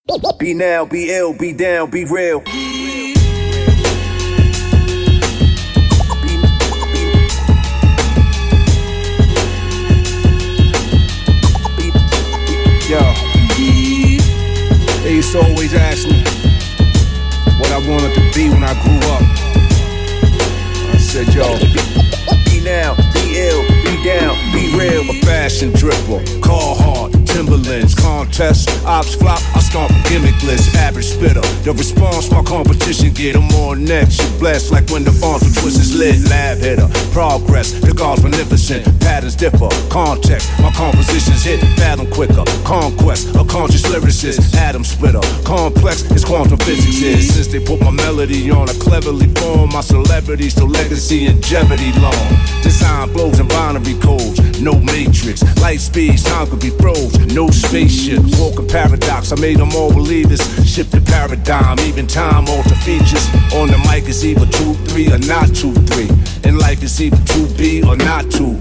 Be now, be ill, be down, be real. Yo, they used to always ask me what I wanted to be when I grew up. I said, yo, be now, be ill, be down, be real. A fashion dripper, Carhartt, Timberlands, contest, ops flop, I stomp gimmickless, average spitter. The response my competition get, I'm on next. You blessed like when the farm to twist is lit. Lab hitter, progress, the God's beneficent. Patterns differ, context, my compositions hit, fathom quicker. Conquest, a conscious lyricist, atom splitter. Complex is quantum physics is. Since they put my melody on a cleverly form, my celebrity still legacy and jeopardy long. Design flows and binary codes, no matrix. Light speeds, time could be froze. No spaceship, walking paradox. I made them all believers. Shift the paradigm, even time alter features. On the mic is either 2-3 or not 2-3. In life it's either to be or not to.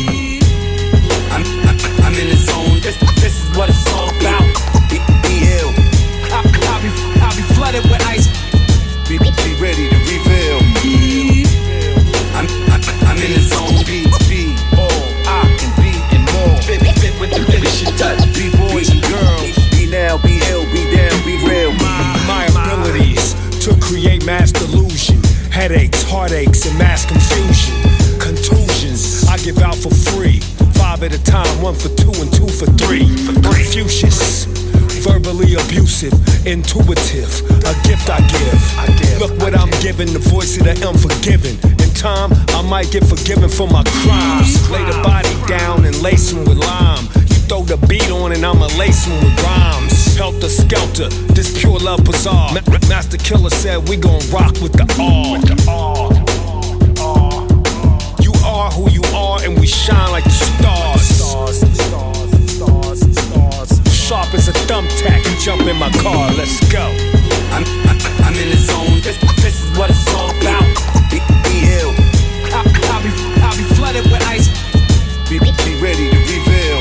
I'm in the zone. This is what it's all about. Be ill. I'll be flooded with ice. Be ready to reveal. I'm in the zone. Be all I can be and more. Fit with the finishing touch. Be boys and girls. Be now, be ill, be down, be real. My abilities to create mass delusion, headaches, heartaches, and mass confusion. Contusions I give out for free, 5 at a time, 1 for 2 and 2 for 3. Confucius, verbally abusive, intuitive, a gift I give. Look what I'm giving, the voice of the unforgiven. In time, I might get forgiven for my crimes. Lay the body down and lace him with lime. You throw the beat on and I'ma lace him with rhymes. Helter skelter, this pure love bizarre. Master Killer said we gon' rock with the R. You are who you are and we shine like the stars. Sharp as a thumbtack, you jump in my car, let's go. I'm in the zone. This is what it's all about. Be ill. I'll be flooded with ice. Be ready to reveal.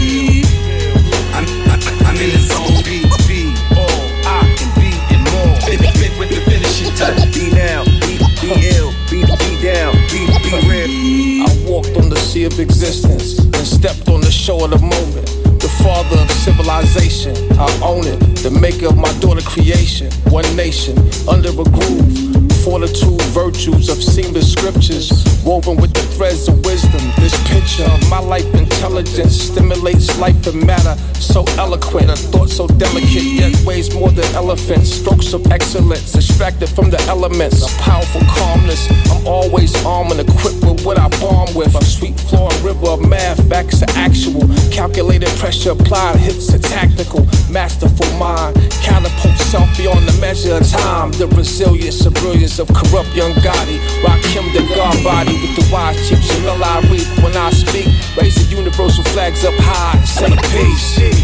I'm in the zone. Be all I can be and more. Fit with the finishing touch. Be now, be ill, be down, be real. I walked on the sea of existence and stepped on the shore of the moment. The father of civilization, I own it. The maker of my daughter creation. One nation, under a groove. Fortitude, virtues of seamless scriptures, woven with the threads of wisdom. This picture of my life intelligence stimulates life and matter. So eloquent, a thought so delicate, yet weighs more than elephants. Strokes of excellence, extracted from the elements. A powerful calmness, I'm always armed and equipped with what I bomb with. A sweet flowing river of math, facts are actual. Calculated pressure applied, hits are tactical. Masterful mind, catapult self beyond the measure of time. The resilience, the brilliance of corrupt young Gotti. Rock him the God body with the wise cheeks. Jamil I read when I speak. Raise the universal flags up high, say peace.